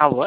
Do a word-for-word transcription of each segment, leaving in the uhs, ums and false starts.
Alô?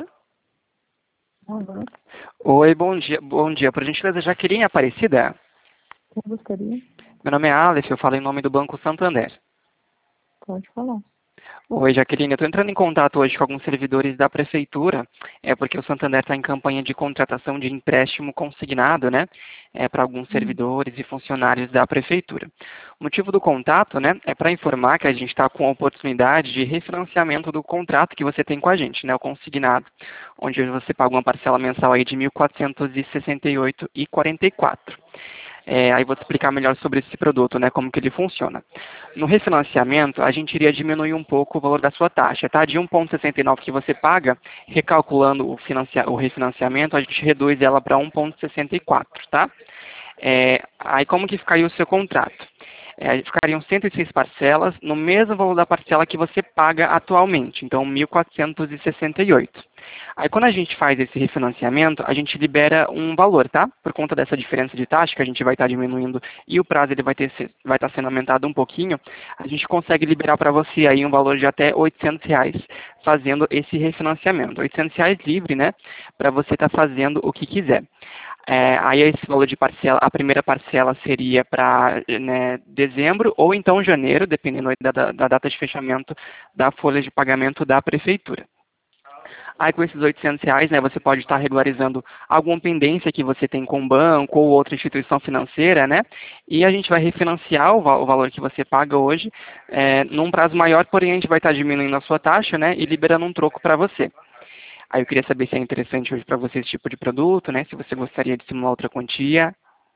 Alô, Oi, bom dia. Bom dia. Por gentileza, Jaqueline Aparecida? quem gostaria? Meu nome é Aleph, eu falo em nome do Banco Santander. Pode falar. Oi, Jaqueline, eu estou entrando em contato hoje com alguns servidores da Prefeitura, é porque o Santander está em campanha de contratação de empréstimo consignado, né, é, para alguns Hum, servidores e funcionários da Prefeitura. O motivo do contato, né, é para informar que a gente está com a oportunidade de refinanciamento do contrato que você tem com a gente, né, o consignado, onde você paga uma parcela mensal aí de mil quatrocentos e sessenta e oito reais e quarenta e quatro centavos. É, aí vou te explicar melhor sobre esse produto, né, como que ele funciona. No refinanciamento, a gente iria diminuir um pouco o valor da sua taxa, tá? De um vírgula sessenta e nove que você paga, recalculando o, financia- o refinanciamento, a gente reduz ela para um vírgula sessenta e quatro, tá? É, aí como que ficaria o seu contrato? É, ficariam cento e seis parcelas no mesmo valor da parcela que você paga atualmente, então mil quatrocentos e sessenta e oito. Aí quando a gente faz esse refinanciamento, a gente libera um valor, tá? Por conta dessa diferença de taxa que a gente vai estar diminuindo e o prazo ele vai ter vai estar sendo aumentado um pouquinho, a gente consegue liberar para você aí um valor de até oitocentos reais fazendo esse refinanciamento. oitocentos reais livre, né? Para você estar fazendo o que quiser. É, aí esse valor de parcela, a primeira parcela seria para né, dezembro ou então janeiro, dependendo da, da, da data de fechamento da folha de pagamento da prefeitura. Aí com esses oitocentos reais, né, você pode estar regularizando alguma pendência que você tem com o banco ou outra instituição financeira, né? E a gente vai refinanciar o, val o valor que você paga hoje é, num prazo maior, porém a gente vai estar diminuindo a sua taxa, né, e liberando um troco para você. Aí eu queria saber se é interessante hoje para você esse tipo de produto, né? Se você gostaria de simular outra quantia.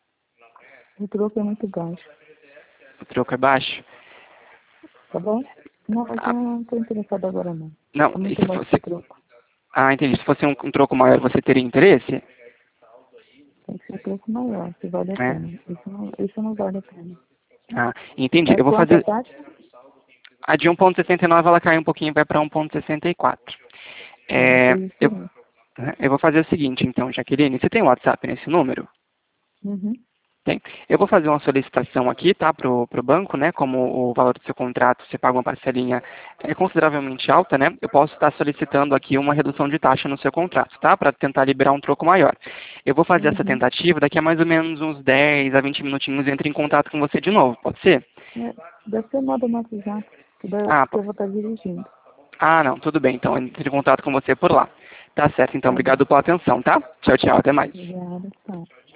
O troco é muito baixo, O troco é baixo? tá bom? Não, mas eu Ah, não estou interessado agora não. não, É e muito se baixo o fosse... troco. Ah, entendi. Se fosse um, um troco maior, você teria interesse? Tem que ser troco maior, se vale a É. pena. Isso não, isso não vale a pena. Ah, entendi. É Eu vou quanto a fazer... taxa? A de um vírgula sessenta e nove ela cai um pouquinho, vai para um vírgula sessenta e quatro. Ah, É, fez eu, diferença. eu vou fazer o seguinte, então, Jaqueline. Você tem WhatsApp nesse número? Uhum. Tem. Eu vou fazer uma solicitação aqui, tá, para o banco, né, como o valor do seu contrato, você paga uma parcelinha é, consideravelmente alta, né, eu posso estar solicitando aqui uma redução de taxa no seu contrato, tá, para tentar liberar um troco maior. Eu vou fazer essa Uhum. tentativa, daqui a mais ou menos uns dez a vinte minutinhos, entre em contato com você de novo, pode ser? É, deve ser moda no WhatsApp, que daí- Ah, porque po- eu vou estar dirigindo. ah, não, tudo bem, então, entre em contato com você por lá. Tá certo, então, Tá bom. obrigado pela atenção, tá? Tchau, tchau, até mais. Obrigada, tchau.